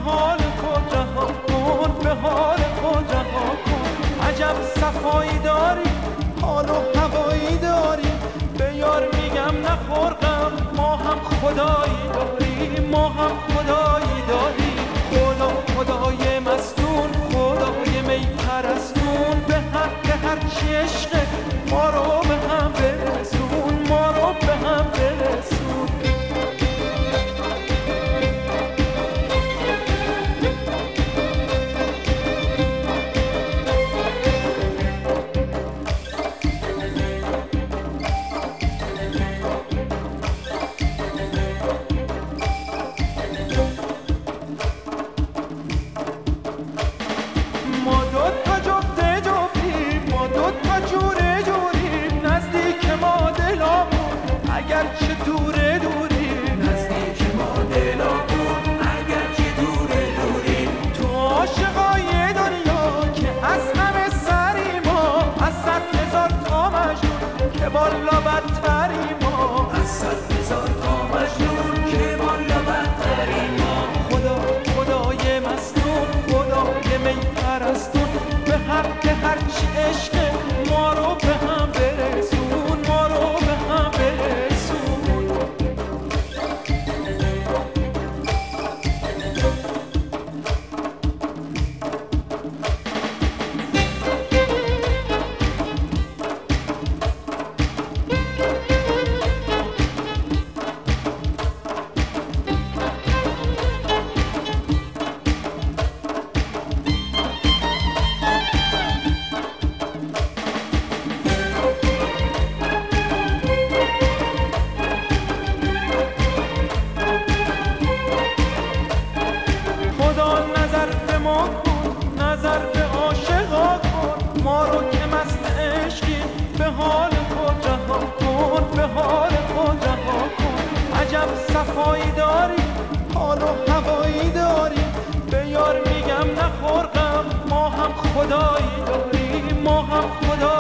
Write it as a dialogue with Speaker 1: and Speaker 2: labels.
Speaker 1: حال خود رها کن، به حال خود رها کن. عجب صفایی داری، حال و هوایی داری، به یار میگم نخور غم، ما هم خدایی داریم، ما هم خدایی داریم. خدا خدای مستون، خدای می پرستون، به هر چی عشقه ما رو به هم برسون، ما رو به هم برسون. اگرچه دوره دوریم،
Speaker 2: نزدیک ما دلامون اگرچه دوره دوریم.
Speaker 1: تو عاشقای دنیا که از همه سری ما، از 100,000 تا مجنون که بالا بدتری ما،
Speaker 2: از 100,000 تا مجنون که بالا بدتری ما.
Speaker 1: خدای مستون، خدای می پرستون، به هر چی عشق ما رو به هم برسون، ما رو به هم برسون. نظر به عاشقا کن، ما رو که مست عشقیم، به حال خود رها کن، به حال خود رها کن. عجب صفایی داری، حال و هوایی داری، به یار میگم نخور غم، ما هم خدایی داریم، ما هم خدایی